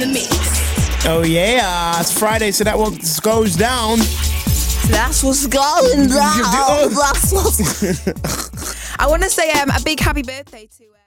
the mix. Oh yeah, it's Friday, so that what goes down. That's what's going down. Oh. That's what's... I want to say a big happy birthday to...